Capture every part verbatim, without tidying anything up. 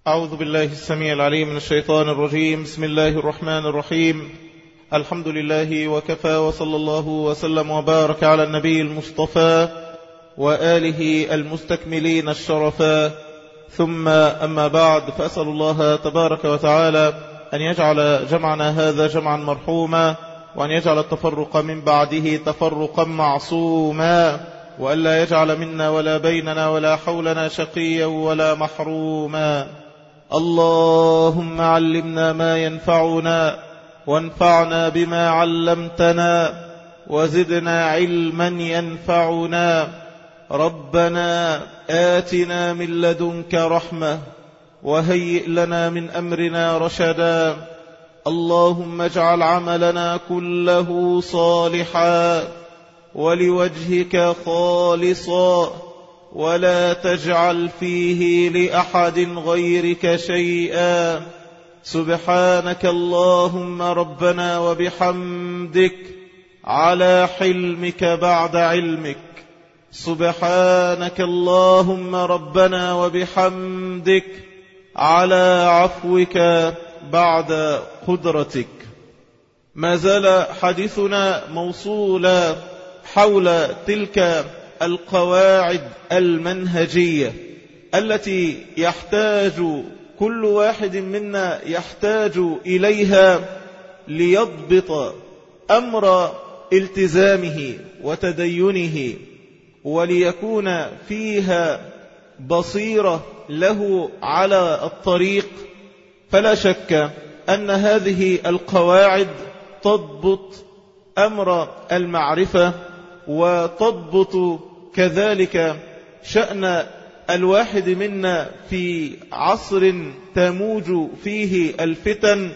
أعوذ بالله السميع العليم من الشيطان الرجيم. بسم الله الرحمن الرحيم. الحمد لله وكفى، وصلى الله وسلم وبارك على النبي المصطفى وآله المستكملين الشرفا، ثم أما بعد، فأسأل الله تبارك وتعالى أن يجعل جمعنا هذا جمعا مرحوما، وأن يجعل التفرق من بعده تفرقا معصوما، وأن لا يجعل منا ولا بيننا ولا حولنا شقيا ولا محروما. اللهم علمنا ما ينفعنا، وانفعنا بما علمتنا، وزدنا علما ينفعنا. ربنا آتنا من لدنك رحمة، وهيئ لنا من أمرنا رشدا. اللهم اجعل عملنا كله صالحا ولوجهك خالصا، ولا تجعل فيه لأحد غيرك شيئا. سبحانك اللهم ربنا وبحمدك على حلمك بعد علمك. سبحانك اللهم ربنا وبحمدك على عفوك بعد قدرتك. ما زال حديثنا موصولا حول تلك القواعد المنهجية التي يحتاج كل واحد منا يحتاج إليها ليضبط أمر التزامه وتدينه، وليكون فيها بصيرة له على الطريق. فلا شك أن هذه القواعد تضبط أمر المعرفة، وتضبط كذلك شأن الواحد منا في عصر تموج فيه الفتن،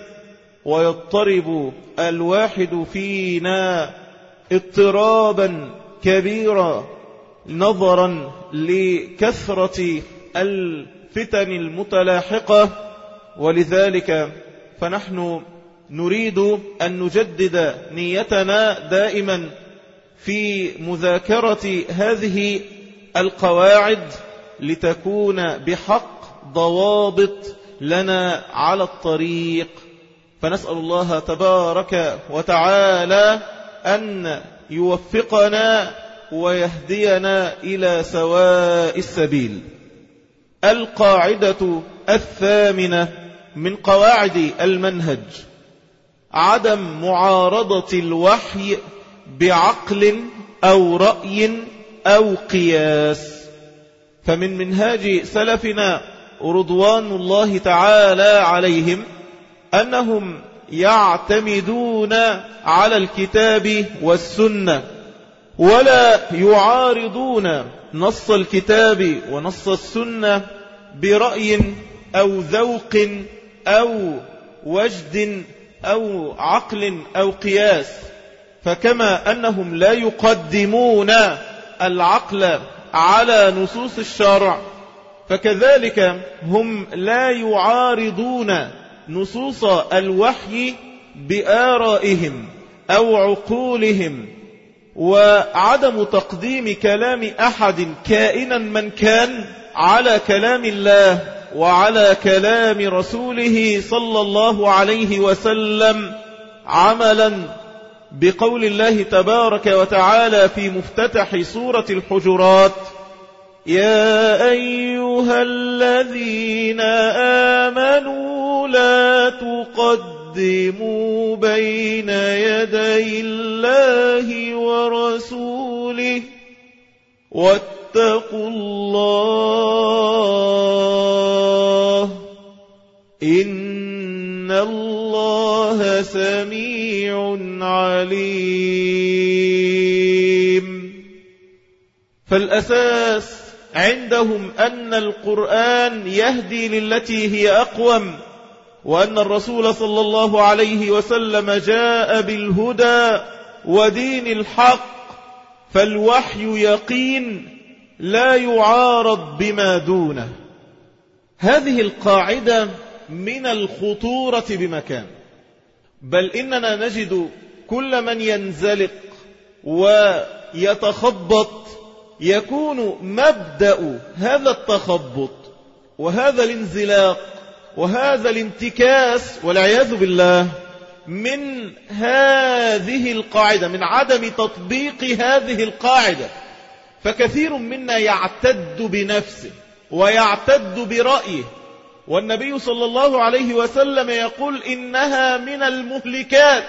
ويضطرب الواحد فينا اضطرابا كبيرا نظرا لكثرة الفتن المتلاحقة. ولذلك فنحن نريد أن نجدد نيتنا دائما في مذاكرة هذه القواعد، لتكون بحق ضوابط لنا على الطريق. فنسأل الله تبارك وتعالى أن يوفقنا ويهدينا إلى سواء السبيل. القاعدة الثامنة من قواعد المنهج: عدم معارضة الوحي بعقل أو رأي أو قياس. فمن منهاج سلفنا رضوان الله تعالى عليهم أنهم يعتمدون على الكتاب والسنة، ولا يعارضون نص الكتاب ونص السنة برأي أو ذوق أو وجد أو عقل أو قياس. فكما أنهم لا يقدمون العقل على نصوص الشرع، فكذلك هم لا يعارضون نصوص الوحي بآرائهم أو عقولهم. وعدم تقديم كلام أحد كائنا من كان على كلام الله وعلى كلام رسوله صلى الله عليه وسلم، عملا بقول الله تبارك وتعالى في مفتتح سورة الحجرات: يا أيها الذين آمنوا لا تقدموا بين يدي الله ورسوله واتقوا الله إن الله سميع عليم. فالأساس عندهم أن القرآن يهدي للتي هي أقوم، وأن الرسول صلى الله عليه وسلم جاء بالهدى ودين الحق. فالوحي يقين لا يعارض بما دونه. هذه القاعدة من الخطورة بمكان، بل إننا نجد كل من ينزلق ويتخبط يكون مبدأ هذا التخبط وهذا الانزلاق وهذا الانتكاس والعياذ بالله من هذه القاعدة، من عدم تطبيق هذه القاعدة. فكثير منا يعتد بنفسه ويعتد برأيه، والنبي صلى الله عليه وسلم يقول إنها من المهلكات،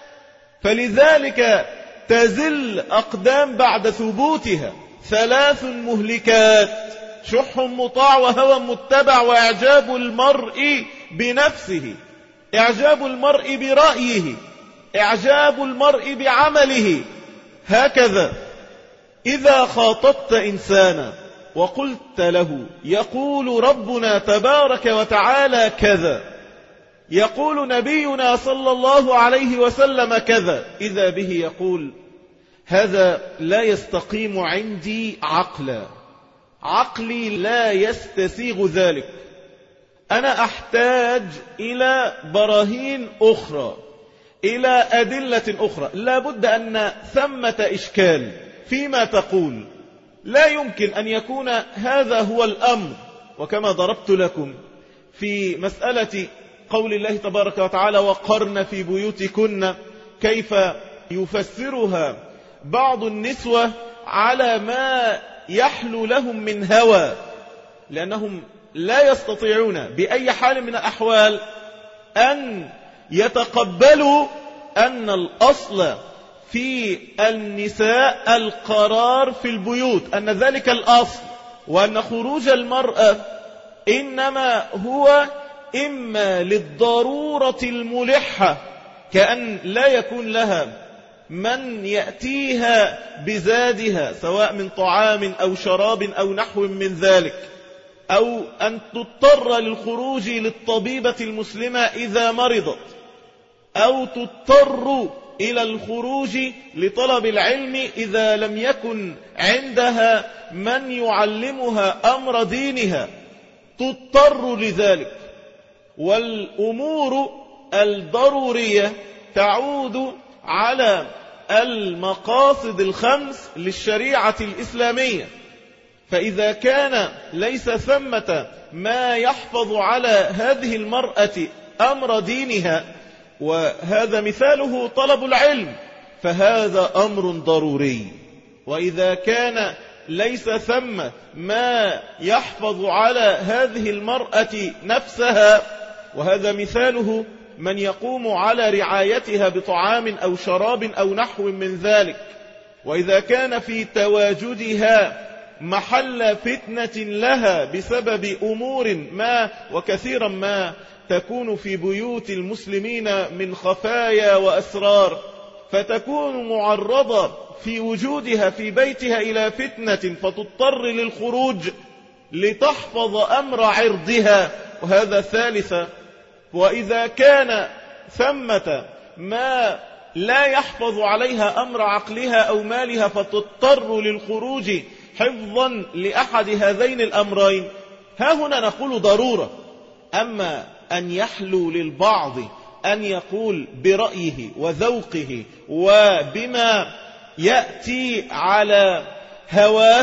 فلذلك تزل أقدام بعد ثبوتها. ثلاث مهلكات: شح مطاع وهوى متبع وإعجاب المرء بنفسه، إعجاب المرء برأيه، إعجاب المرء بعمله. هكذا إذا خاطبت إنسانا وقلت له يقول ربنا تبارك وتعالى كذا، يقول نبينا صلى الله عليه وسلم كذا، إذا به يقول هذا لا يستقيم عندي عقلا، عقلي لا يستسيغ ذلك، أنا أحتاج إلى براهين أخرى، إلى أدلة أخرى. لا بد أن ثمة إشكال فيما تقول، لا يمكن أن يكون هذا هو الأمر. وكما ضربت لكم في مسألة قول الله تبارك وتعالى وقرن في بيوتكن، كيف يفسرها بعض النسوة على ما يحلو لهم من هوى، لأنهم لا يستطيعون بأي حال من الأحوال أن يتقبلوا أن الأصل في النساء القرار في البيوت، أن ذلك الأصل، وأن خروج المرأة إنما هو إما للضرورة الملحة، كأن لا يكون لها من يأتيها بزادها سواء من طعام أو شراب أو نحو من ذلك، أو أن تضطر للخروج للطبيبة المسلمة إذا مرضت، أو تضطر إلى الخروج لطلب العلم إذا لم يكن عندها من يعلمها أمر دينها، تضطر لذلك. والأمور الضرورية تعود على المقاصد الخمس للشريعة الإسلامية. فإذا كان ليس ثمة ما يحفظ على هذه المرأة أمر دينها، وهذا مثاله طلب العلم، فهذا أمر ضروري. وإذا كان ليس ثم ما يحفظ على هذه المرأة نفسها، وهذا مثاله من يقوم على رعايتها بطعام أو شراب أو نحو من ذلك، وإذا كان في تواجدها محل فتنة لها بسبب أمور ما، وكثيرا ما تكون في بيوت المسلمين من خفايا وأسرار، فتكون معرضة في وجودها في بيتها إلى فتنة فتضطر للخروج لتحفظ أمر عرضها، وهذا ثالثا. وإذا كان ثمة ما لا يحفظ عليها أمر عقلها أو مالها فتضطر للخروج حفظا لأحد هذين الأمرين، ها هنا نقول ضرورة. أما أن يحلو للبعض أن يقول برأيه وذوقه وبما يأتي على هواه،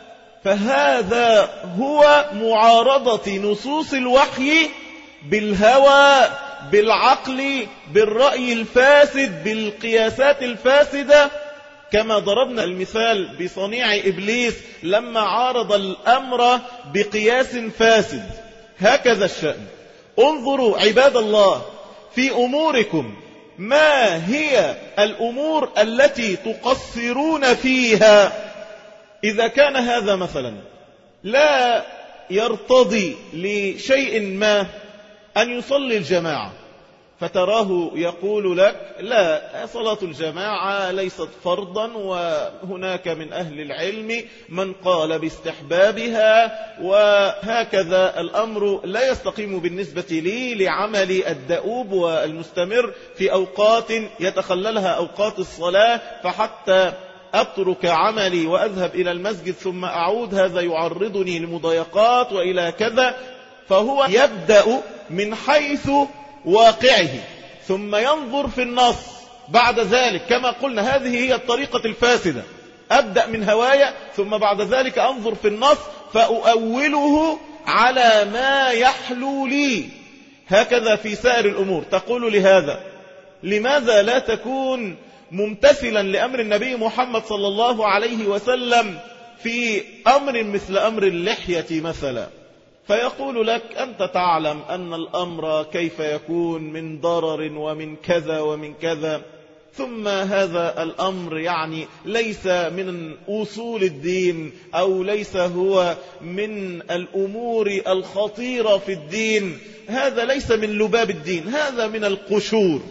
فهذا هو معارضة نصوص الوحي بالهوى، بالعقل، بالرأي الفاسد، بالقياسات الفاسدة، كما ضربنا المثال بصنيع إبليس لما عارض الأمر بقياس فاسد. هكذا الشأن. انظروا عباد الله في أموركم، ما هي الأمور التي تقصرون فيها؟ إذا كان هذا مثلا لا يرتضي لشيء ما أن يصلي الجماعة، فتراه يقول لك لا، صلاة الجماعة ليست فرضا، وهناك من أهل العلم من قال باستحبابها، وهكذا الأمر لا يستقيم بالنسبة لي لعملي الدؤوب والمستمر في أوقات يتخللها أوقات الصلاة، فحتى أترك عملي وأذهب إلى المسجد ثم أعود هذا يعرضني لمضايقات وإلى كذا. فهو يبدأ من حيث واقعه ثم ينظر في النص بعد ذلك، كما قلنا هذه هي الطريقة الفاسدة. أبدأ من هواية ثم بعد ذلك أنظر في النص فأؤوله على ما يحلو لي هكذا في سائر الأمور. تقول لهذا لماذا لا تكون ممتثلا لأمر النبي محمد صلى الله عليه وسلم في أمر مثل أمر اللحية مثلا؟ فيقول لك أنت تعلم أن الأمر كيف يكون من ضرر ومن كذا ومن كذا، ثم هذا الأمر يعني ليس من أصول الدين أو ليس هو من الأمور الخطيرة في الدين، هذا ليس من لباب الدين، هذا من القشور.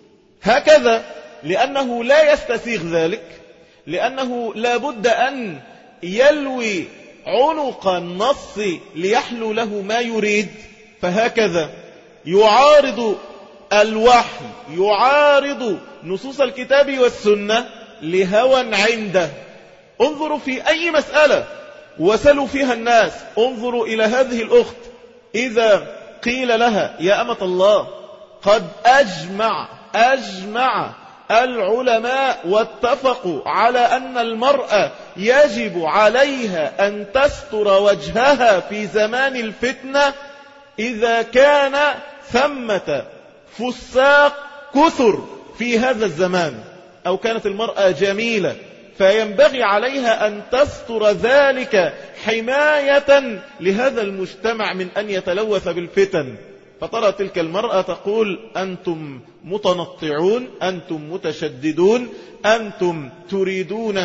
هكذا لأنه لا يستسيغ ذلك، لأنه لا بد أن يلوي عنق النص ليحلو له ما يريد، فهكذا يعارض الوحي، يعارض نصوص الكتاب والسنة لهوى عنده. انظروا في أي مسألة وسلوا فيها الناس. انظروا إلى هذه الأخت إذا قيل لها يا أمة الله قد أجمع أجمع العلماء واتفقوا على أن المرأة يجب عليها أن تستر وجهها في زمان الفتنة إذا كان ثمة فساق كثر في هذا الزمان، أو كانت المرأة جميلة فينبغي عليها أن تستر ذلك حماية لهذا المجتمع من أن يتلوث بالفتن. فترى تلك المرأة تقول أنتم متنطعون، أنتم متشددون، أنتم تريدون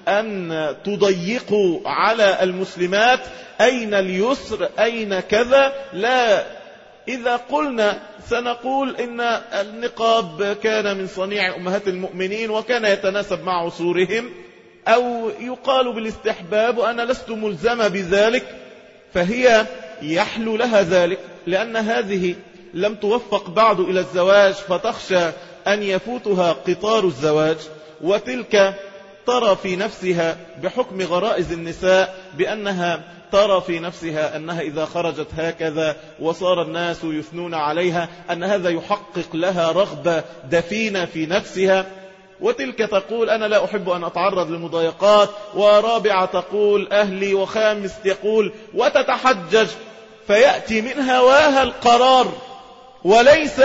أن تضيقوا على المسلمات، أين اليسر، أين كذا. لا، إذا قلنا سنقول إن النقاب كان من صنيع أمهات المؤمنين وكان يتناسب مع عصورهم، أو يقال بالاستحباب وأنا لست ملزمة بذلك، فهي يحلو لها ذلك لأن هذه لم توفق بعد إلى الزواج فتخشى أن يفوتها قطار الزواج، وتلك ترى في نفسها بحكم غرائز النساء بأنها ترى في نفسها أنها إذا خرجت هكذا وصار الناس يثنون عليها أن هذا يحقق لها رغبة دفينة في نفسها، وتلك تقول أنا لا أحب أن أتعرض للمضايقات، ورابعة تقول أهلي، وخامس يقول، وتتحجج، فيأتي من هواها القرار وليس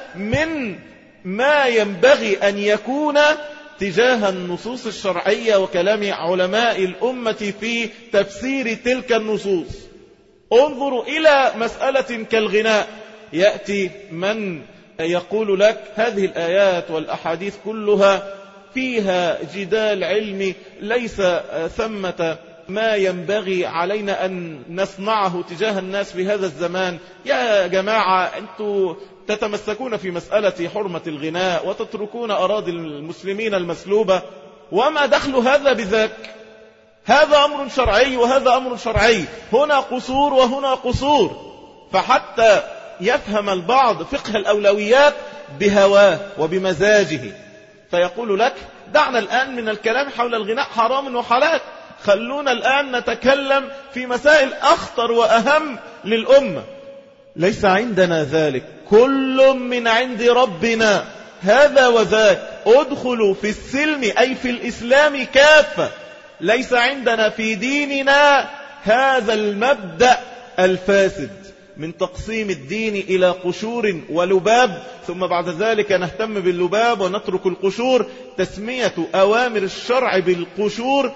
من ما ينبغي أن يكون تجاه النصوص الشرعية وكلام علماء الأمة في تفسير تلك النصوص. انظروا إلى مسألة كالغناء، يأتي من يقول لك هذه الآيات والأحاديث كلها فيها جدال علمي، ليس ثمة ما ينبغي علينا أن نصنعه تجاه الناس في هذا الزمان. يا جماعة أنتم تتمسكون في مسألة حرمة الغناء وتتركون أراضي المسلمين المسلوبة، وما دخل هذا بذاك؟ هذا أمر شرعي وهذا أمر شرعي، هنا قصور وهنا قصور. فحتى يفهم البعض فقه الأولويات بهواه وبمزاجه، فيقول لك دعنا الآن من الكلام حول الغناء حرام وحلال، خلونا الآن نتكلم في مسائل أخطر وأهم للأمة. ليس عندنا ذلك، كل من عند ربنا هذا وذاك، ادخلوا في السلم أي في الإسلام كافة. ليس عندنا في ديننا هذا المبدأ الفاسد من تقسيم الدين إلى قشور ولباب، ثم بعد ذلك نهتم باللباب ونترك القشور. تسمية أوامر الشرع بالقشور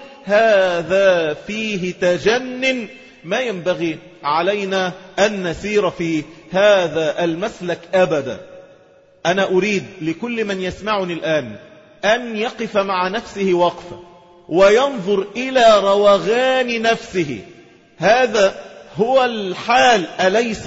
هذا فيه تجنن، ما ينبغي علينا أن نسير في هذا المسلك أبدا. أنا أريد لكل من يسمعني الآن أن يقف مع نفسه وقفة وينظر إلى روغان نفسه. هذا هو الحال، أليس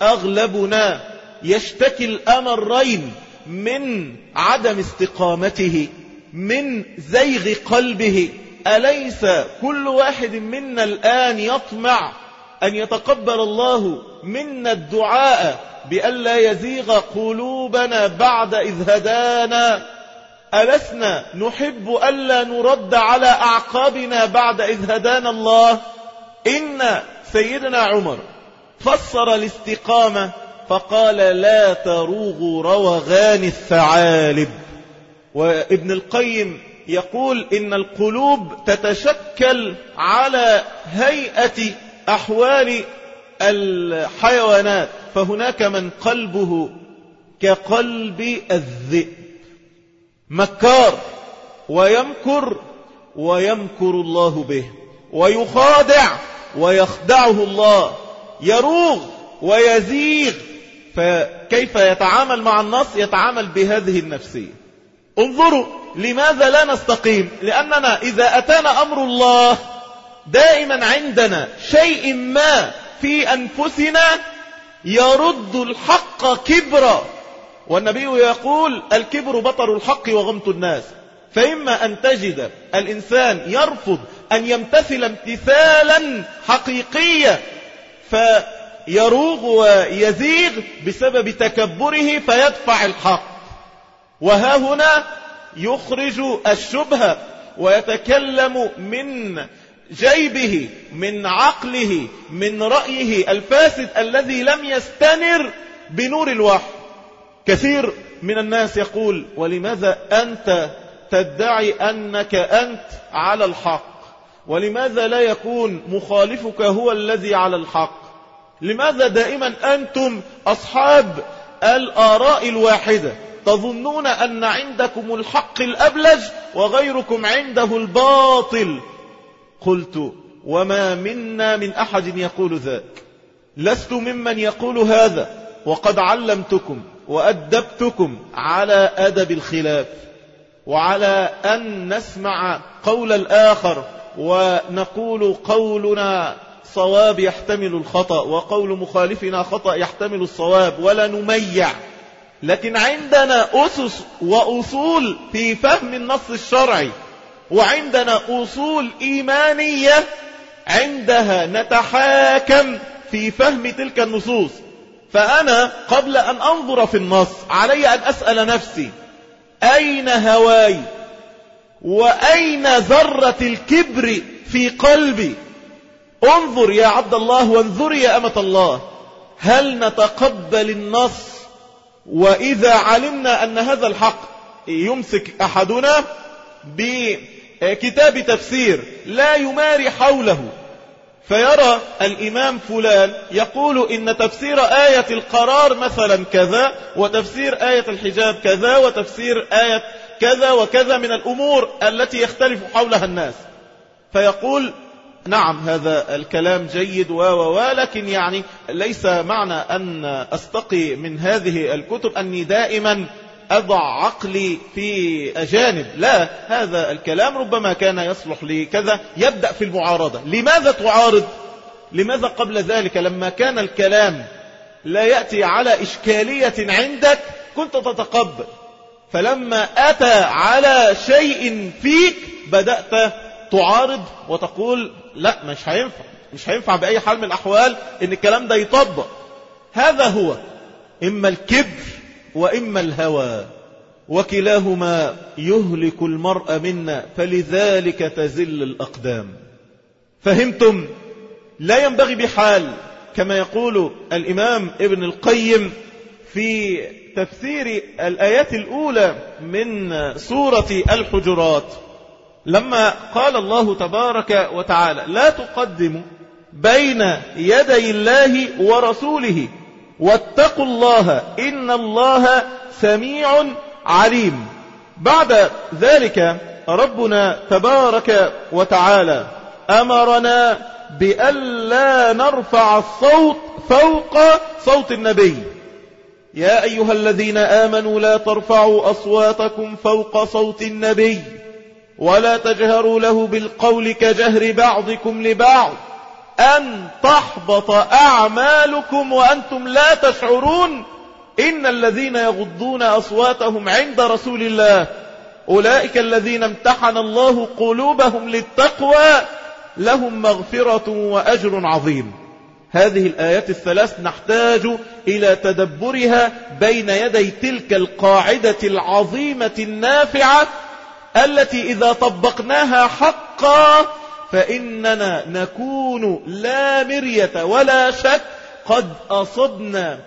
أغلبنا يشتكي الأمرين من عدم استقامته، من زيغ قلبه؟ أليس كل واحد منا الآن يطمع أن يتقبل الله منا الدعاء بألا يزيغ قلوبنا بعد إذ هدانا؟ ألسنا نحب ألا نرد على أعقابنا بعد إذ هدانا الله؟ إن سيدنا عمر فسر الاستقامة فقال لا تروغوا روغان الثعالب. وابن القيم يقول إن القلوب تتشكل على هيئة أحوال الحيوانات فهناك من قلبه كقلب الذئب، مكار ويمكر ويمكر الله به، ويخادع ويخدعه الله، يروغ ويزيغ. فكيف يتعامل مع النص؟ يتعامل بهذه النفسية. انظروا لماذا لا نستقيم؟ لأننا إذا أتانا أمر الله دائما عندنا شيء ما في أنفسنا يرد الحق كبرا، والنبي يقول الكبر بطر الحق وغمط الناس. فإما أن تجد الإنسان يرفض أن يمتثل امتثالا حقيقيا فيروغ ويزيغ بسبب تكبره فيدفع الحق، وها هنا يخرج الشبهة ويتكلم من جيبه، من عقله، من رأيه الفاسد الذي لم يستنر بنور الوحي. كثير من الناس يقول ولماذا أنت تدعي أنك أنت على الحق؟ ولماذا لا يكون مخالفك هو الذي على الحق؟ لماذا دائما أنتم أصحاب الآراء الواحدة تظنون أن عندكم الحق الأبلج وغيركم عنده الباطل؟ قلت وما منا من أحد يقول ذاك، لست ممن يقول هذا، وقد علمتكم وأدبتكم على أدب الخلاف، وعلى أن نسمع قول الآخر ونقول قولنا صواب يحتمل الخطأ وقول مخالفنا خطأ يحتمل الصواب، ولا نميع. لكن عندنا أسس وأصول في فهم النص الشرعي، وعندنا أصول إيمانية عندها نتحاكم في فهم تلك النصوص. فأنا قبل أن أنظر في النص علي أن أسأل نفسي أين هواي وأين ذرة الكبر في قلبي؟ انظر يا عبد الله وانظري يا أمة الله، هل نتقبل النص وإذا علمنا أن هذا الحق يمسك أحدنا بكتاب تفسير لا يماري حوله فيرى الإمام فلان يقول إن تفسير آية القرار مثلا كذا، وتفسير آية الحجاب كذا، وتفسير آية كذا وكذا من الأمور التي يختلف حولها الناس، فيقول نعم هذا الكلام جيد و و لكن يعني ليس معنى أن أستقي من هذه الكتب أني دائما أضع عقلي في أجانب، لا، هذا الكلام ربما كان يصلح لكذا. يبدأ في المعارضة. لماذا تعارض؟ لماذا قبل ذلك لما كان الكلام لا يأتي على إشكالية عندك كنت تتقبل، فلما أتى على شيء فيك بدأت تعارض وتقول لا مش هينفع، مش هينفع بأي حال من الأحوال إن الكلام ده يطبق. هذا هو إما الكبر وإما الهوى، وكلاهما يهلك المرء منا، فلذلك تزل الأقدام. فهمتم؟ لا ينبغي بحال كما يقول الإمام ابن القيم في تفسير الآيات الأولى من سورة الحجرات لما قال الله تبارك وتعالى لا تقدموا بين يدي الله ورسوله واتقوا الله إن الله سميع عليم. بعد ذلك ربنا تبارك وتعالى أمرنا بألا نرفع الصوت فوق صوت النبي. يا أيها الذين آمنوا لا ترفعوا أصواتكم فوق صوت النبي ولا تجهروا له بالقول كجهر بعضكم لبعض أن تحبط أعمالكم وأنتم لا تشعرون إن الذين يغضون أصواتهم عند رسول الله أولئك الذين امتحن الله قلوبهم للتقوى لهم مغفرة وأجر عظيم. هذه الآيات الثلاث نحتاج إلى تدبرها بين يدي تلك القاعدة العظيمة النافعة التي إذا طبقناها حقا فإننا نكون لا مرية ولا شك قد أصبنا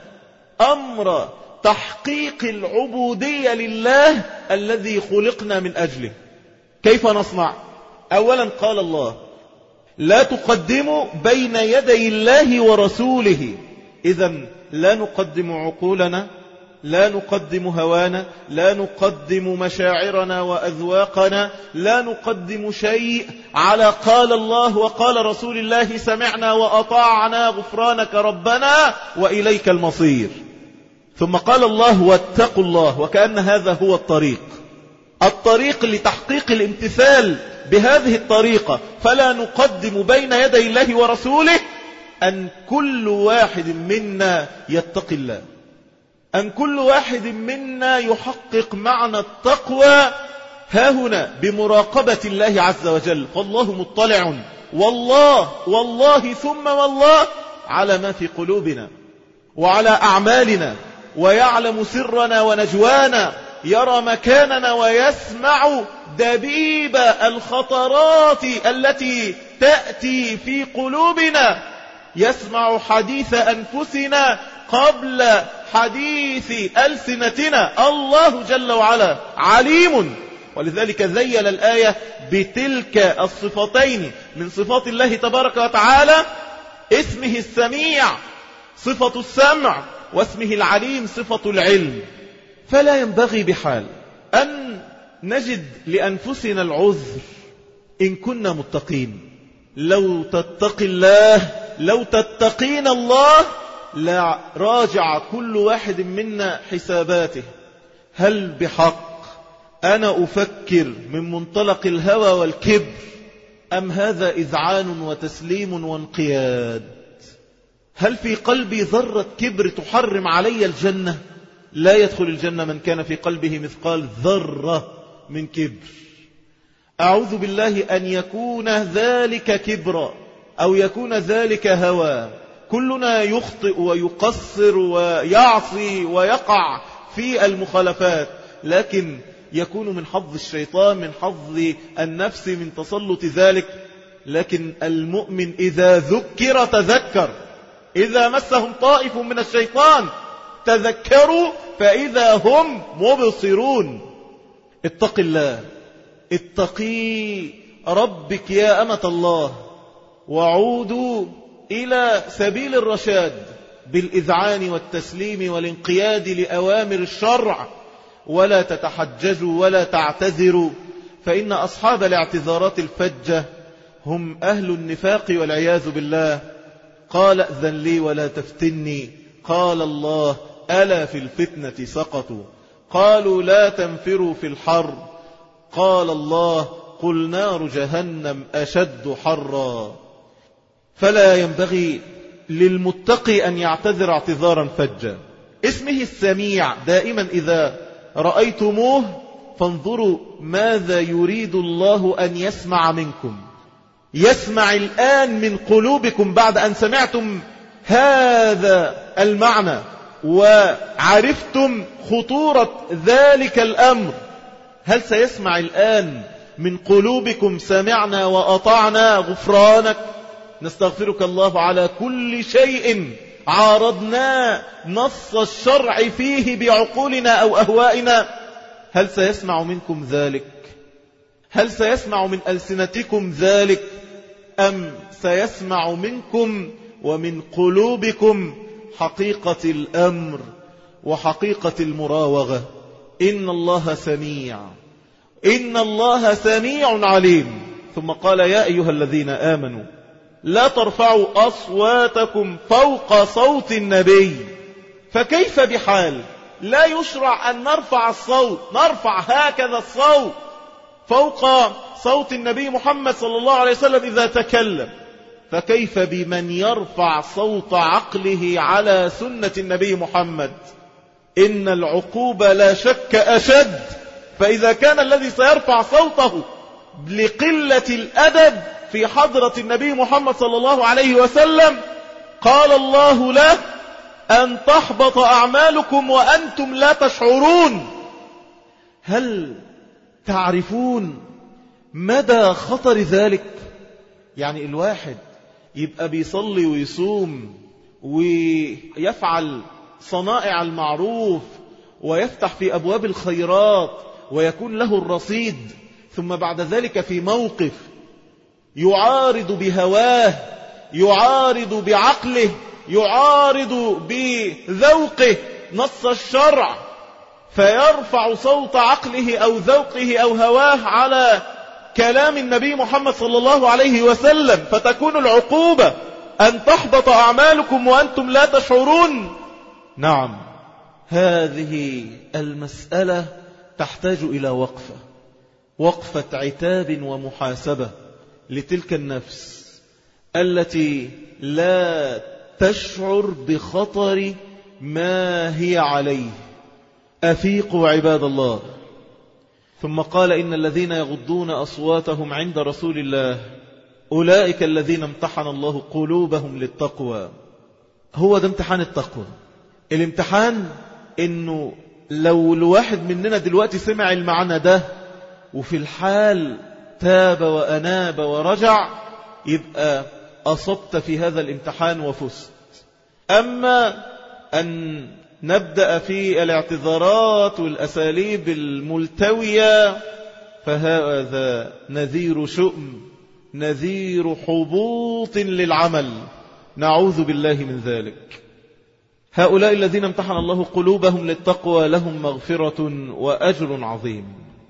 أمر تحقيق العبودية لله الذي خلقنا من أجله. كيف نصنع؟ أولا قال الله لا تقدموا بين يدي الله ورسوله. إذن لا نقدم عقولنا، لا نقدم هوانا، لا نقدم مشاعرنا وأذواقنا، لا نقدم شيء على قال الله وقال رسول الله سمعنا وأطاعنا غفرانك ربنا وإليك المصير. ثم قال الله واتقوا الله، وكأن هذا هو الطريق الطريق لتحقيق الامتثال بهذه الطريقة. فلا نقدم بين يدي الله ورسوله أن كل واحد منا يتقي الله، أن كل واحد منا يحقق معنى التقوى هاهنا بمراقبة الله عز وجل. فالله مطلع والله والله ثم والله على ما في قلوبنا وعلى أعمالنا، ويعلم سرنا ونجوانا، يرى مكاننا ويسمع دبيب الخطرات التي تأتي في قلوبنا، يسمع حديث أنفسنا قبل حديث ألسنتنا. الله جل وعلا عليم، ولذلك ذيل الآية بتلك الصفتين من صفات الله تبارك وتعالى، اسمه السميع صفة السمع، واسمه العليم صفة العلم. فلا ينبغي بحال أن نجد لأنفسنا العذر إن كنا متقين. لو تتقي الله، لو تتقين الله، لا راجع كل واحد منا حساباته. هل بحق أنا أفكر من منطلق الهوى والكبر، أم هذا إذعان وتسليم وانقياد؟ هل في قلبي ذرة كبر تحرم علي الجنة؟ لا يدخل الجنة من كان في قلبه مثقال ذرة من كبر. أعوذ بالله أن يكون ذلك كبرا أو يكون ذلك هوى. كلنا يخطئ ويقصر ويعصي ويقع في المخالفات، لكن يكون من حظ الشيطان، من حظ النفس، من تسلط ذلك. لكن المؤمن إذا ذكر تذكر، إذا مسهم طائف من الشيطان تذكروا فإذا هم مبصرون. اتق الله، اتقي ربك يا أمة الله، وعودوا إلى سبيل الرشاد بالإذعان والتسليم والانقياد لأوامر الشرع، ولا تتحججوا ولا تعتذروا، فإن أصحاب الاعتذارات الفجة هم أهل النفاق والعياذ بالله. قال أذن لي ولا تفتني، قال الله ألا في الفتنة سقطوا، قالوا لا تنفروا في الحر، قال الله قل نار جهنم أشد حرا. فلا ينبغي للمتقي أن يعتذر اعتذارا فجا. اسمه السميع، دائما إذا رأيتموه فانظروا ماذا يريد الله أن يسمع منكم. يسمع الآن من قلوبكم بعد أن سمعتم هذا المعنى وعرفتم خطورة ذلك الأمر. هل سيسمع الآن من قلوبكم سمعنا وأطعنا غفرانك، نستغفرك الله على كل شيء عارضنا نص الشرع فيه بعقولنا أو أهوائنا؟ هل سيسمع منكم ذلك؟ هل سيسمع من ألسنتكم ذلك؟ أم سيسمع منكم ومن قلوبكم حقيقة الأمر وحقيقة المراوغة؟ إن الله سميع، إن الله سميع عليم. ثم قال يا أيها الذين آمنوا لا ترفعوا أصواتكم فوق صوت النبي. فكيف بحال لا يشرع أن نرفع الصوت، نرفع هكذا الصوت فوق صوت النبي محمد صلى الله عليه وسلم إذا تكلم؟ فكيف بمن يرفع صوت عقله على سنة النبي محمد؟ إن العقوبة لا شك أشد. فإذا كان الذي سيرفع صوته لقلة الأدب في حضرة النبي محمد صلى الله عليه وسلم، قال الله له أن تحبط أعمالكم وأنتم لا تشعرون. هل تعرفون مدى خطر ذلك؟ يعني الواحد يبقى بيصلي ويصوم ويفعل صنائع المعروف ويفتح في أبواب الخيرات ويكون له الرصيد، ثم بعد ذلك في موقف يعارض بهواه، يعارض بعقله، يعارض بذوقه نص الشرع، فيرفع صوت عقله أو ذوقه أو هواه على كلام النبي محمد صلى الله عليه وسلم، فتكون العقوبة أن تحبط أعمالكم وأنتم لا تشعرون. نعم، هذه المسألة تحتاج إلى وقفة، وقفة عتاب ومحاسبة لتلك النفس التي لا تشعر بخطر ما هي عليه. أفيقوا عباد الله. ثم قال إن الذين يغضون أصواتهم عند رسول الله أولئك الذين امتحن الله قلوبهم للتقوى. هو ده امتحان التقوى. الامتحان إنه لو الواحد مننا دلوقتي سمع المعنى ده وفي الحال تاب وأناب ورجع، يبقى أصبت في هذا الامتحان وفزت. أما أن نبدأ في الاعتذارات والأساليب الملتوية فهذا نذير شؤم، نذير حبوط للعمل، نعوذ بالله من ذلك. هؤلاء الذين امتحن الله قلوبهم للتقوى لهم مغفرة وأجر عظيم.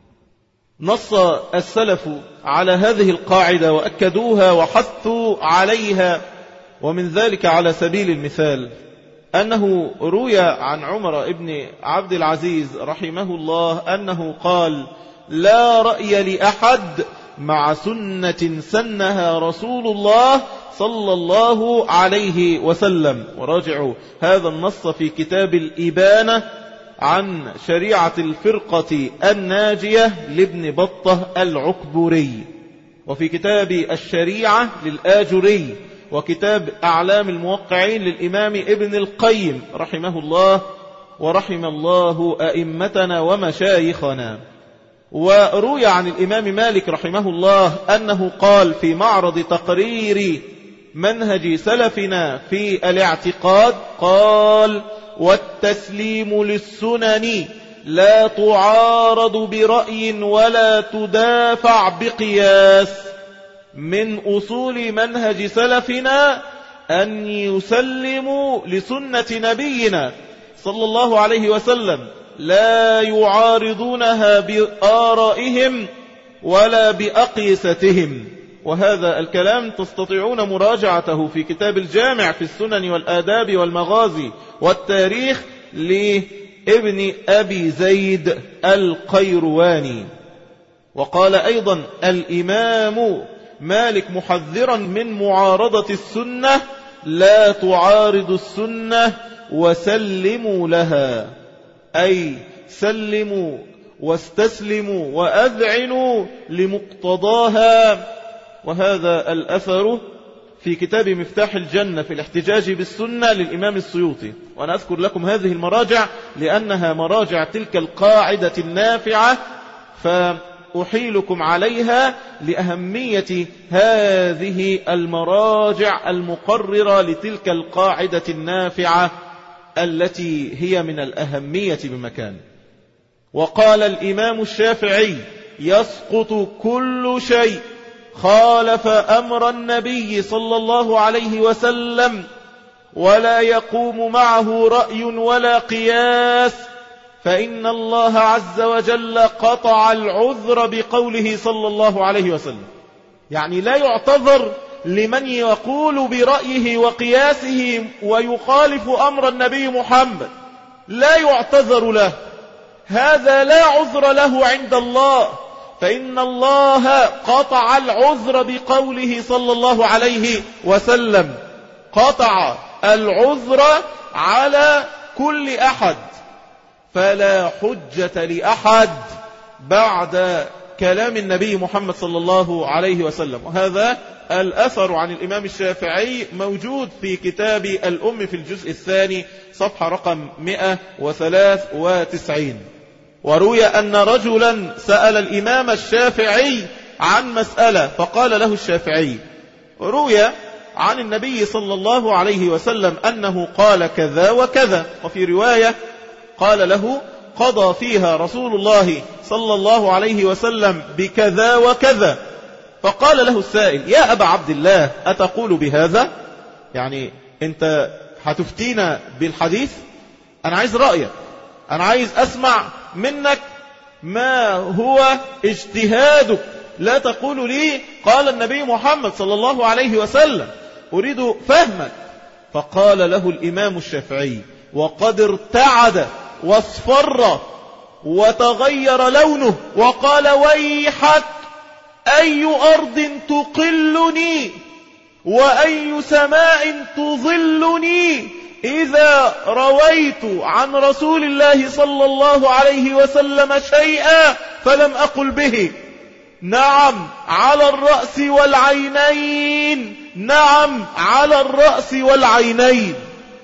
نص السلف على هذه القاعدة وأكدوها وحثوا عليها، ومن ذلك على سبيل المثال أنه روي عن عمر بن عبد العزيز رحمه الله أنه قال: لا رأي لأحد مع سنة سنها رسول الله صلى الله عليه وسلم. وراجعوا هذا النص في كتاب الإبانة عن شريعة الفرقة الناجية لابن بطة العكبري، وفي كتاب الشريعة للآجري، وكتاب أعلام الموقعين للإمام ابن القيم رحمه الله، ورحم الله أئمتنا ومشايخنا. وروي عن الإمام مالك رحمه الله أنه قال في معرض تقرير منهج سلفنا في الاعتقاد، قال: والتسليم للسنن لا تعارض برأي ولا تدافع بقياس. من أصول منهج سلفنا أن يسلموا لسنة نبينا صلى الله عليه وسلم، لا يعارضونها بآرائهم ولا بأقيستهم. وهذا الكلام تستطيعون مراجعته في كتاب الجامع في السنن والآداب والمغازي والتاريخ لابن أبي زيد القيرواني. وقال أيضا الإمام مالك محذرا من معارضة السنة: لا تعارض السنة وسلموا لها، أي سلموا واستسلموا وأذعنوا لمقتضاها. وهذا الأثر في كتاب مفتاح الجنة في الاحتجاج بالسنة للإمام السيوطي. وأنا أذكر لكم هذه المراجع لأنها مراجع تلك القاعدة النافعة، فأحيلكم عليها لأهمية هذه المراجع المقررة لتلك القاعدة النافعة التي هي من الأهمية بمكان. وقال الإمام الشافعي: يسقط كل شيء خالف أمر النبي صلى الله عليه وسلم ولا يقوم معه رأي ولا قياس، فإن الله عز وجل قطع العذر بقوله صلى الله عليه وسلم. يعني لا يعتذر لمن يقول برأيه وقياسه ويخالف أمر النبي محمد، لا يعتذر له، هذا لا عذر له عند الله، فإن الله قطع العذر بقوله صلى الله عليه وسلم، قطع العذر على كل أحد، فلا حجة لأحد بعد كلام النبي محمد صلى الله عليه وسلم. وهذا الأثر عن الإمام الشافعي موجود في كتاب الأم في الجزء الثاني صفحة رقم مئة وثلاثة وتسعين. وروي أن رجلا سأل الإمام الشافعي عن مسألة فقال له الشافعي: روي عن النبي صلى الله عليه وسلم أنه قال كذا وكذا. وفي رواية قال له: قضى فيها رسول الله صلى الله عليه وسلم بكذا وكذا. فقال له السائل: يا أبا عبد الله، أتقول بهذا؟ يعني أنت هتفتينا بالحديث؟ أنا عايز رأيك، أنا عايز أسمع منك ما هو اجتهادك، لا تقول لي قال النبي محمد صلى الله عليه وسلم، أريد فهمك. فقال له الإمام الشافعي وقد ارتعد واصفر وتغير لونه وقال: ويحك، أي أرض تقلني وأي سماء تظلني إذا رويت عن رسول الله صلى الله عليه وسلم شيئا فلم أقل به. نعم على الرأس والعينين، نعم على الرأس والعينين،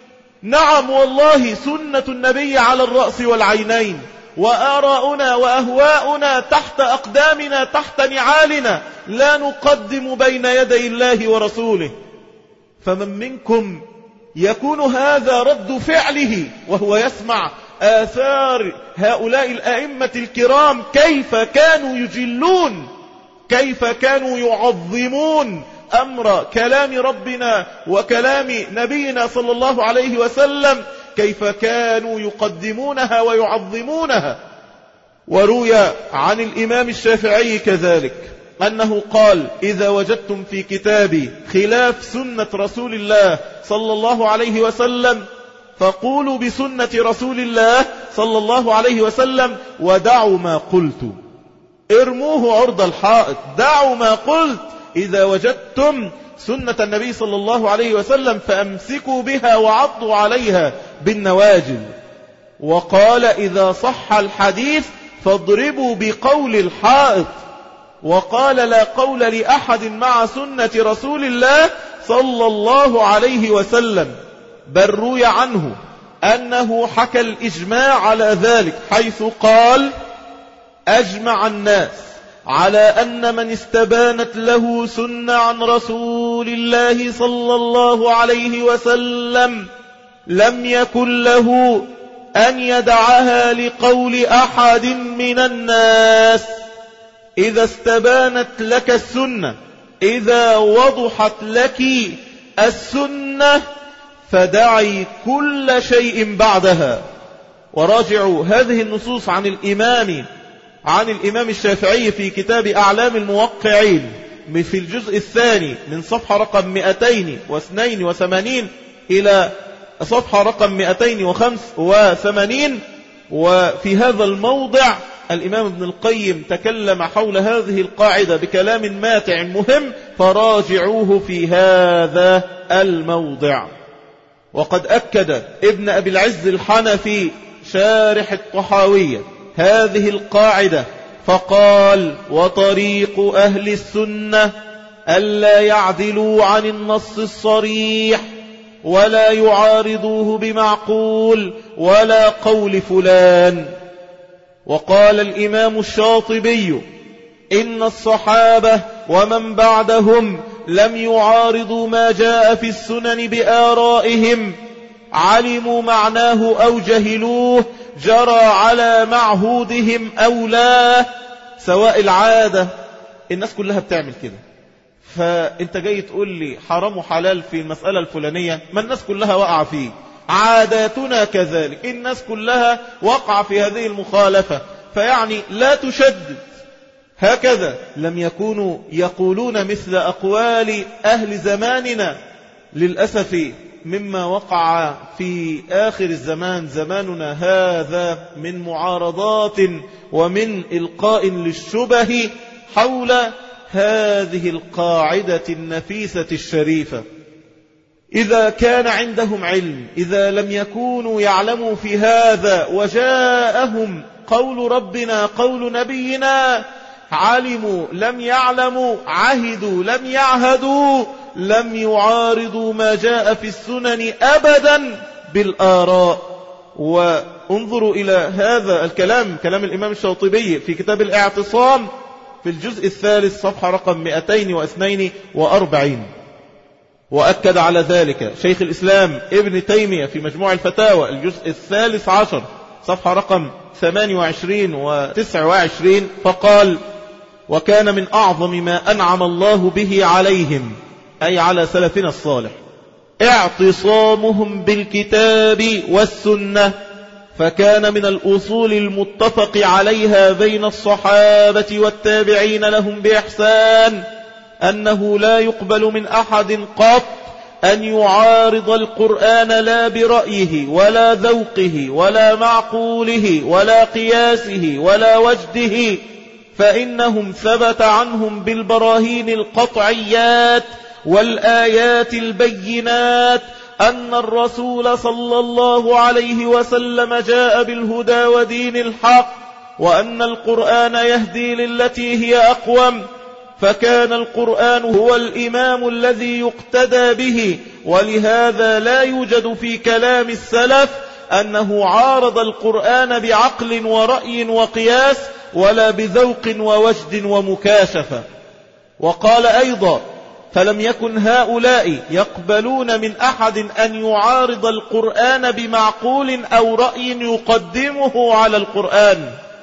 نعم والله سنة النبي على الرأس والعينين، وآراؤنا وأهواؤنا تحت أقدامنا تحت نعالنا، لا نقدم بين يدي الله ورسوله. فمن منكم يكون هذا رد فعله وهو يسمع آثار هؤلاء الأئمة الكرام كيف كانوا يجلون، كيف كانوا يعظمون أمر كلام ربنا وكلام نبينا صلى الله عليه وسلم، كيف كانوا يقدمونها ويعظمونها. وروي عن الإمام الشافعي كذلك أنه قال: إذا وجدتم في كتابي خلاف سنة رسول الله صلى الله عليه وسلم فقولوا بسنة رسول الله صلى الله عليه وسلم ودعوا ما قلت. ارموه عرض الحائط، دعوا ما قلت. إذا وجدتم سنة النبي صلى الله عليه وسلم فأمسكوا بها وعضوا عليها بالنواجذ. وقال: إذا صح الحديث فاضربوا بقول الحائط. وقال: لا قول لأحد مع سنة رسول الله صلى الله عليه وسلم. بل روي عنه أنه حكى الإجماع على ذلك، حيث قال: أجمع الناس على أن من استبانت له سنة عن رسول الله صلى الله عليه وسلم لم يكن له أن يدعها لقول أحد من الناس. إذا استبانت لك السنة، إذا وضحت لك السنة، فدعي كل شيء بعدها. وراجعوا هذه النصوص عن الإمام عن الإمام الشافعي في كتاب أعلام الموقعين في الجزء الثاني من صفحة رقم مئتين واثنين وثمانين إلى صفحة رقم مئتين وخمس وثمانين. وفي هذا الموضع الإمام ابن القيم تكلم حول هذه القاعدة بكلام ماتع مهم، فراجعوه في هذا الموضع. وقد أكد ابن أبي العز الحنفي شارح الطحاوية هذه القاعدة فقال: وطريق أهل السنة ألا يعدلوا عن النص الصريح ولا يعارضوه بمعقول ولا قول فلان. وقال الإمام الشاطبي: إن الصحابة ومن بعدهم لم يعارضوا ما جاء في السنن بآرائهم، علموا معناه أو جهلوه، جرى على معهودهم أو لا. سواء العادة، الناس كلها بتعمل كده، فأنت جاي تقول لي حرام وحلال في المسألة الفلانية، ما الناس كلها وقع فيه. عاداتنا كذلك، الناس كلها وقع في هذه المخالفة، فيعني لا تشدد. هكذا لم يكونوا يقولون مثل أقوال أهل زماننا. للأسف مما وقع في آخر الزمان زماننا هذا من معارضات ومن إلقاء للشبه حول هذه القاعدة النفيسة الشريفة. إذا كان عندهم علم، إذا لم يكونوا يعلموا في هذا وجاءهم قول ربنا قول نبينا، علموا لم يعلموا، عهدوا لم يعهدوا، لم يعارضوا ما جاء في السنن أبدا بالآراء. وانظروا إلى هذا الكلام، كلام الإمام الشاطبي في كتاب الاعتصام في الجزء الثالث صفحة رقم مئتين واثنين وأربعين. وأكد على ذلك شيخ الإسلام ابن تيمية في مجموع الفتاوى الجزء الثالث عشر صفحة رقم ثمانية وعشرين وتسعة وعشرين، فقال: وكان من أعظم ما أنعم الله به عليهم أي على سلفنا الصالح اعتصامهم بالكتاب والسنة، فكان من الأصول المتفق عليها بين الصحابة والتابعين لهم بإحسان أنه لا يقبل من أحد قط أن يعارض القرآن لا برأيه ولا ذوقه ولا معقوله ولا قياسه ولا وجده، فإنهم ثبت عنهم بالبراهين القطعيات والآيات البينات أن الرسول صلى الله عليه وسلم جاء بالهدى ودين الحق، وأن القرآن يهدي للتي هي أقوم، فكان القرآن هو الإمام الذي يقتدى به. ولهذا لا يوجد في كلام السلف أنه عارض القرآن بعقل ورأي وقياس ولا بذوق ووجد ومكاشفة. وقال أيضا: فلم يكن هؤلاء يقبلون من أحد أن يعارض القرآن بمعقول أو رأي يقدمه على القرآن.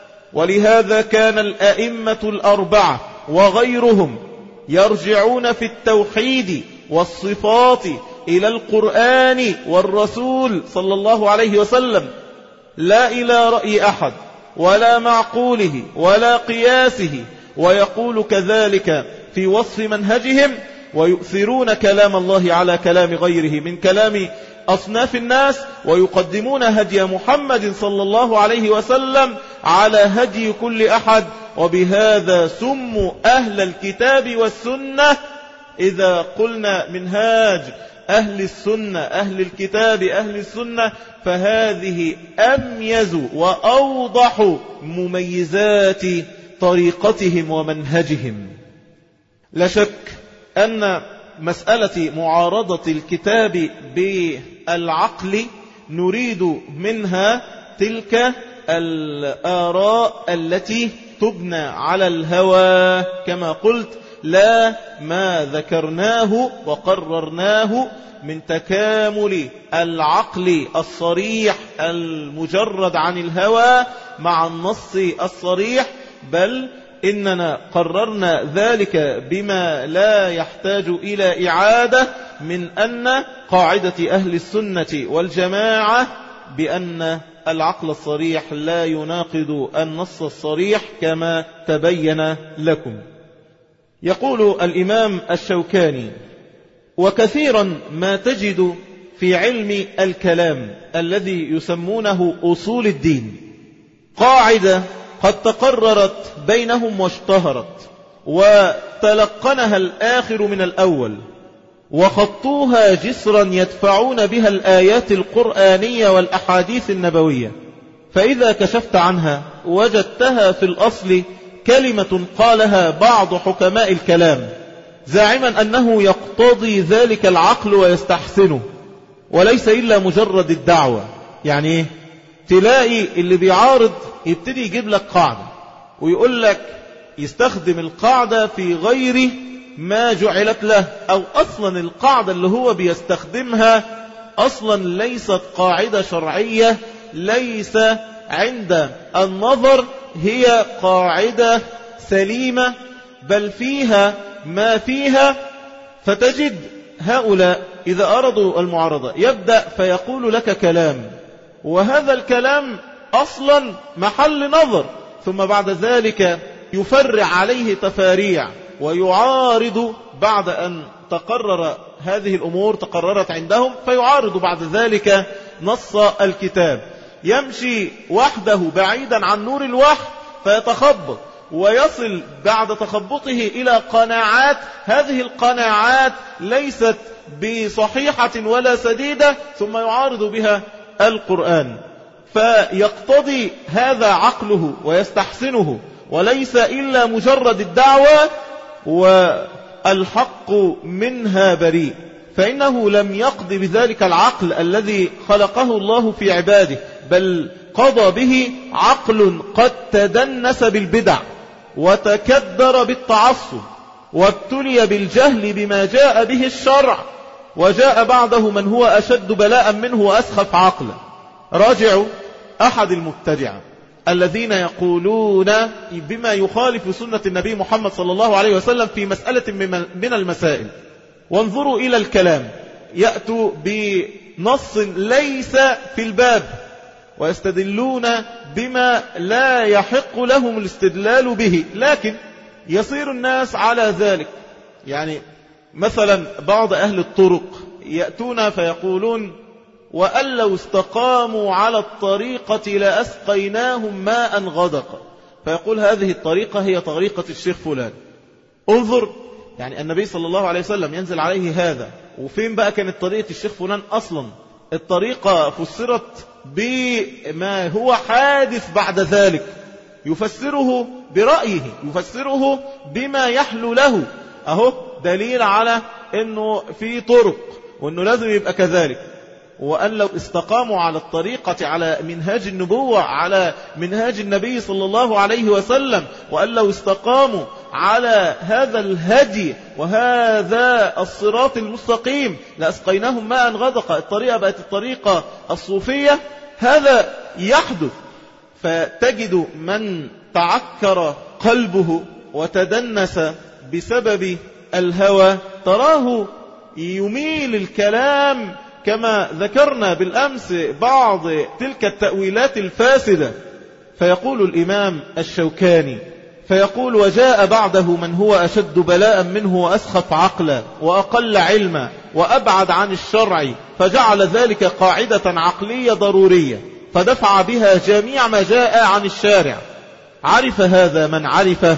ولهذا كان الأئمة الأربعة وغيرهم يرجعون في التوحيد والصفات إلى القرآن والرسول صلى الله عليه وسلم، لا إلى رأي أحد ولا معقوله ولا قياسه. ويقول كذلك في وصف منهجهم: ويؤثرون كلام الله على كلام غيره من كلام أصناف الناس، ويقدمون هدي محمد صلى الله عليه وسلم على هدي كل أحد. وبهذا سموا أهل الكتاب والسنة. إذا قلنا منهاج أهل السنة أهل الكتاب أهل السنة، فهذه أميز وأوضح مميزات طريقتهم ومنهجهم. لا شك أن مسألة معارضة الكتاب بالعقل نريد منها تلك الآراء التي تبنى على الهوى، كما قلت: لا ما ذكرناه وقررناه من تكامل العقل الصريح المجرد عن الهوى مع النص الصريح، بل إننا قررنا ذلك بما لا يحتاج إلى إعادة، من أن قاعدة أهل السنة والجماعة بأن العقل الصريح لا يناقض النص الصريح كما تبين لكم. يقول الإمام الشوكاني: وكثيرا ما تجد في علم الكلام الذي يسمونه أصول الدين قاعدة قد تقررت بينهم واشتهرت وتلقنها الآخر من الأول، وخطوها جسرا يدفعون بها الآيات القرآنية والأحاديث النبوية، فإذا كشفت عنها وجدتها في الأصل كلمة قالها بعض حكماء الكلام زاعما أنه يقتضي ذلك العقل ويستحسنه، وليس إلا مجرد الدعوة. يعني إيه؟ تلاقي اللي بيعارض يبتدي يجيب لك قاعدة ويقول لك يستخدم القاعدة في غير ما جعلت له، أو أصلا القاعدة اللي هو بيستخدمها أصلا ليست قاعدة شرعية، ليس عند النظر هي قاعدة سليمة، بل فيها ما فيها. فتجد هؤلاء إذا أرادوا المعارضة يبدأ فيقول لك كلام، وهذا الكلام أصلا محل نظر، ثم بعد ذلك يفرع عليه تفاريع ويعارض بعد أن تقرر هذه الأمور تقررت عندهم، فيعارض بعد ذلك نص الكتاب، يمشي وحده بعيدا عن نور الوحي فيتخبط، ويصل بعد تخبطه إلى قناعات، هذه القناعات ليست بصحيحة ولا سديدة، ثم يعارض بها القرآن، فيقتضي هذا عقله ويستحسنه، وليس إلا مجرد الدعوة، والحق منها بريء، فإنه لم يقضي بذلك العقل الذي خلقه الله في عباده، بل قضى به عقل قد تدنس بالبدع وتكدر بالتعصب وابتلي بالجهل بما جاء به الشرع، وجاء بعده من هو أشد بلاء منه وأسخف عقلا. راجعوا أحد المبتدعة الذين يقولون بما يخالف سنة النبي محمد صلى الله عليه وسلم في مسألة من المسائل. وانظروا إلى الكلام، يأتوا بنص ليس في الباب ويستدلون بما لا يحق لهم الاستدلال به، لكن يصير الناس على ذلك. يعني مثلا بعض أهل الطرق يأتون فيقولون وأن لو استقاموا على الطريقة لأسقيناهم ماء غدقا، فيقول هذه الطريقة هي طريقة الشيخ فلان. انظر، يعني النبي صلى الله عليه وسلم ينزل عليه هذا، وفين بقى كانت طريقة الشيخ فلان أصلا؟ الطريقة فسرت بما هو حادث بعد ذلك، يفسره برأيه، يفسره بما يحلو له. أهو دليل على أنه في طرق وأنه لازم يبقى كذلك. وأن لو استقاموا على الطريقة، على منهاج النبوة، على منهاج النبي صلى الله عليه وسلم، وأن لو استقاموا على هذا الهدي وهذا الصراط المستقيم لأسقيناهم ماء غدقا، الطريقة بقت الطريقة الصوفية. هذا يحدث، فتجد من تعكر قلبه وتدنس بسبب الهوى تراه يميل الكلام كما ذكرنا بالأمس بعض تلك التأويلات الفاسدة. فيقول الإمام الشوكاني فيقول وجاء بعده من هو أشد بلاء منه وأسخف عقلا وأقل علما وأبعد عن الشرع، فجعل ذلك قاعدة عقلية ضرورية فدفع بها جميع ما جاء عن الشارع. عرف هذا من عرفه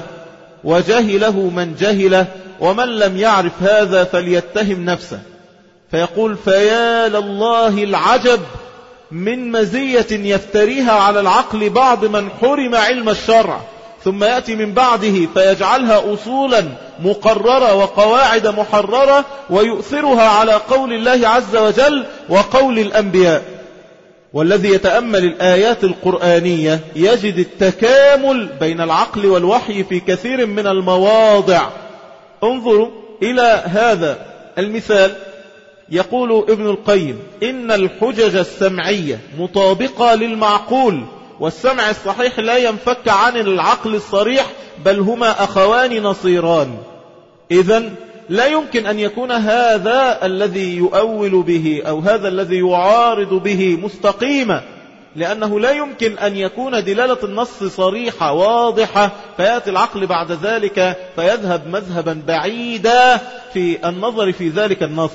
وجهله من جهله، ومن لم يعرف هذا فليتهم نفسه. فيقول فيا لله العجب من مزية يفتريها على العقل بعض من حرم علم الشرع، ثم يأتي من بعده فيجعلها أصولا مقررة وقواعد محررة ويؤثرها على قول الله عز وجل وقول الأنبياء. والذي يتأمل الآيات القرآنية يجد التكامل بين العقل والوحي في كثير من المواضع. انظروا إلى هذا المثال. يقول ابن القيم إن الحجج السمعية مطابقة للمعقول، والسمع الصحيح لا ينفك عن العقل الصريح، بل هما أخوان نصيران. إذن لا يمكن أن يكون هذا الذي يؤول به أو هذا الذي يعارض به مستقيما، لأنه لا يمكن أن يكون دلالة النص صريحة واضحة فيأتي العقل بعد ذلك فيذهب مذهبا بعيدا في النظر في ذلك النص.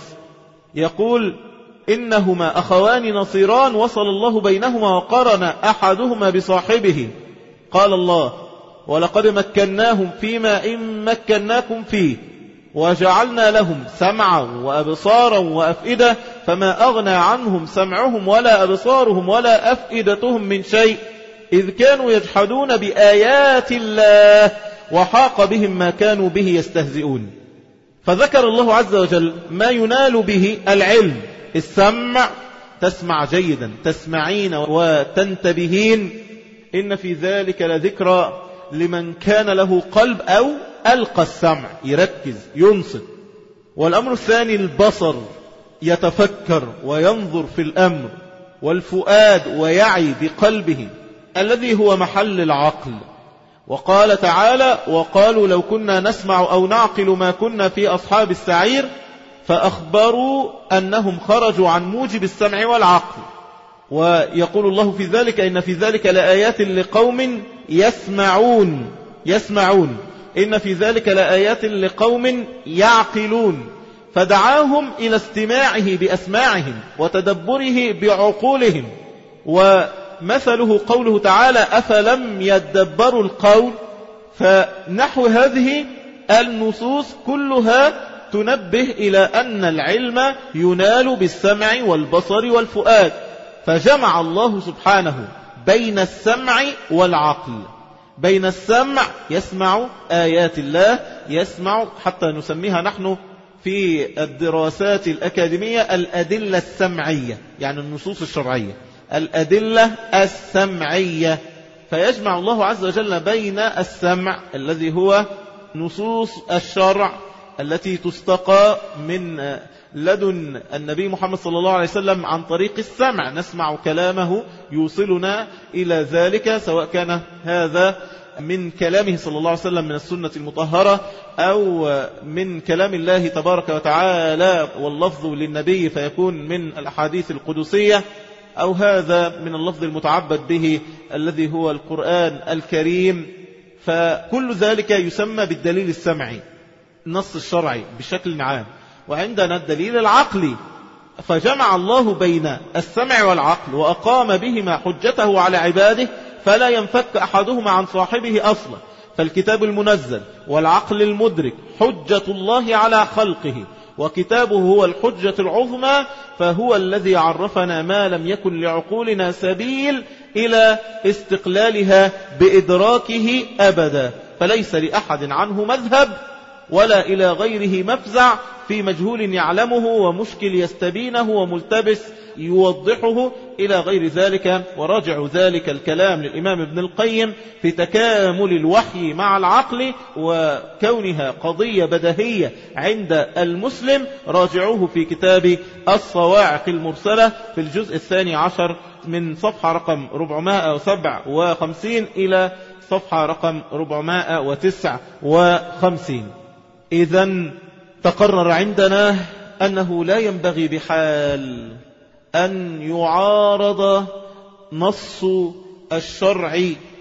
يقول إنهما أخوان نصيران وصل الله بينهما وقرن أحدهما بصاحبه. قال الله ولقد مكناهم فيما إن مكناكم فيه وجعلنا لهم سمعا وأبصارا وأفئدة فما أغنى عنهم سمعهم ولا أبصارهم ولا أفئدتهم من شيء إذ كانوا يجحدون بآيات الله وحاق بهم ما كانوا به يستهزئون. فذكر الله عز وجل ما ينال به العلم. السمع، تسمع جيدا، تسمعين وتنتبهين. إن في ذلك لذكرى لمن كان له قلب أو ألقى السمع، يركز ينصت. والأمر الثاني البصر، يتفكر وينظر في الأمر. والفؤاد ويعي بقلبه الذي هو محل العقل. وقال تعالى وقالوا لو كنا نسمع أو نعقل ما كنا في أصحاب السعير، فأخبروا أنهم خرجوا عن موجب السمع والعقل. ويقول الله في ذلك إن في ذلك لآيات لقوم يسمعون يسمعون إن في ذلك لآيات لقوم يعقلون. فدعاهم إلى استماعه بأسماعهم وتدبره بعقولهم. ومثله قوله تعالى أفلم يدبروا القول. فنحو هذه النصوص كلها تنبه إلى أن العلم ينال بالسمع والبصر والفؤاد. فجمع الله سبحانه بين السمع والعقل. بين السمع يسمع آيات الله، يسمع حتى نسميها نحن في الدراسات الأكاديمية الأدلة السمعية، يعني النصوص الشرعية، الأدلة السمعية. فيجمع الله عز وجل بين السمع الذي هو نصوص الشرع التي تستقى من لدن النبي محمد صلى الله عليه وسلم عن طريق السمع، نسمع كلامه يوصلنا إلى ذلك، سواء كان هذا من كلامه صلى الله عليه وسلم من السنة المطهرة أو من كلام الله تبارك وتعالى واللفظ للنبي فيكون من الأحاديث القدسية، أو هذا من اللفظ المتعبد به الذي هو القرآن الكريم. فكل ذلك يسمى بالدليل السمعي، النص الشرعي بشكل عام. وعندنا الدليل العقلي، فجمع الله بين السمع والعقل وأقام بهما حجته على عباده، فلا ينفك أحدهما عن صاحبه أصلا. فالكتاب المنزل والعقل المدرك حجة الله على خلقه، وكتابه هو الحجة العظمى، فهو الذي عرفنا ما لم يكن لعقولنا سبيل إلى استقلالها بإدراكه أبدا. فليس لأحد عنه مذهب ولا إلى غيره مفزع في مجهول يعلمه ومشكل يستبينه وملتبس يوضحه إلى غير ذلك. وراجع ذلك الكلام للإمام ابن القيم في تكامل الوحي مع العقل وكونها قضية بديهية عند المسلم، راجعوه في كتاب الصواعق المرسلة في الجزء الثاني عشر من صفحة رقم أربعمائة وسبعة وخمسين إلى صفحة رقم أربعمائة وتسعة وخمسين. إذن تقرر عندنا أنه لا ينبغي بحال أن يعارض نص الشرع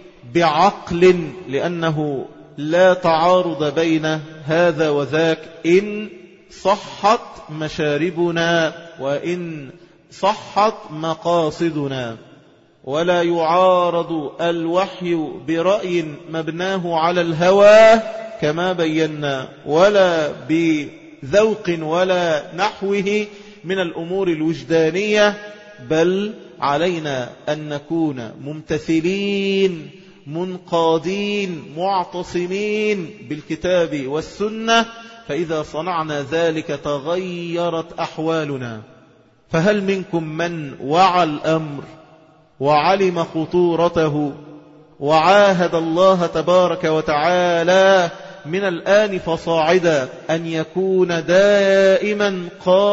بعقل، لأنه لا تعارض بين هذا وذاك إن صحت مشاربنا وإن صحت مقاصدنا. ولا يعارض الوحي برأي مبناه على الهوى كما بينا، ولا بذوق ولا نحوه من الأمور الوجدانية، بل علينا أن نكون ممتثلين منقادين معتصمين بالكتاب والسنة. فإذا صنعنا ذلك تغيرت أحوالنا. فهل منكم من وعى الأمر وعلم خطورته وعاهد الله تبارك وتعالى من الآن فصاعدا أن يكون دائما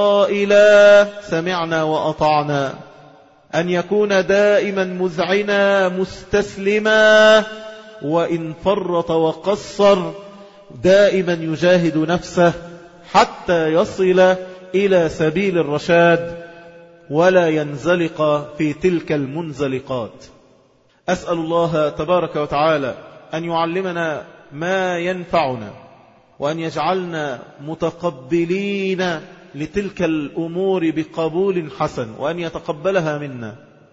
قائلا سمعنا وأطعنا، أن يكون دائما مذعنا مستسلما، وإن فرط وقصر دائما يجاهد نفسه حتى يصل إلى سبيل الرشاد ولا ينزلق في تلك المنزلقات. أسأل الله تبارك وتعالى أن يعلمنا ما ينفعنا، وأن يجعلنا متقبلين لتلك الأمور بقبول حسن، وأن يتقبلها منا،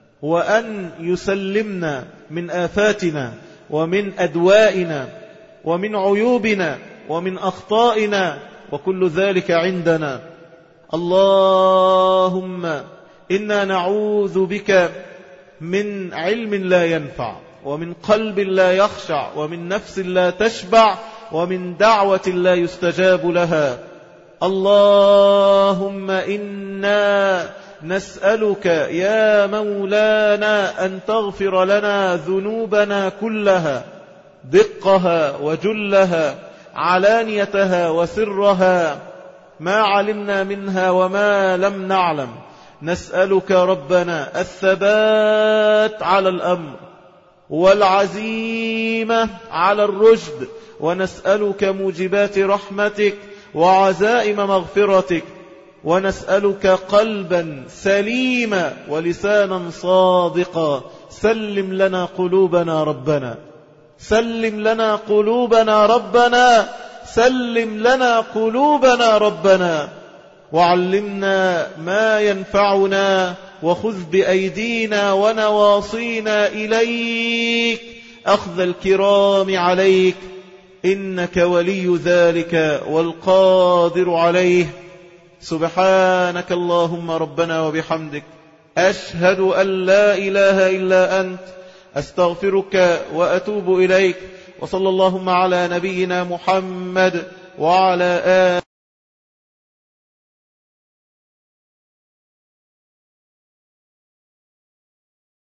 وأن يسلمنا من آفاتنا ومن أدوائنا ومن عيوبنا ومن أخطائنا، وكل ذلك عندنا. اللهم إنا نعوذ بك من علم لا ينفع، ومن قلب لا يخشع، ومن نفس لا تشبع، ومن دعوة لا يستجاب لها. اللهم إنا نسألك يا مولانا أن تغفر لنا ذنوبنا كلها، دقها وجلها، علانيتها وسرها، ما علمنا منها وما لم نعلم. نسألك ربنا الثبات على الأمر والعزيمة على الرشد، ونسألك موجبات رحمتك وعزائم مغفرتك، ونسألك قلبا سليما ولسانا صادقا. سلم لنا قلوبنا ربنا، سلم لنا قلوبنا ربنا، سلم لنا قلوبنا ربنا، وعلمنا ما ينفعنا، وخذ بأيدينا ونواصينا إليك أخذ الكرام عليك، إنك ولي ذلك والقادر عليه. سبحانك اللهم ربنا وبحمدك، أشهد أن لا إله إلا أنت، أستغفرك وأتوب إليك. وصلى اللهم على نبينا محمد وعلى آله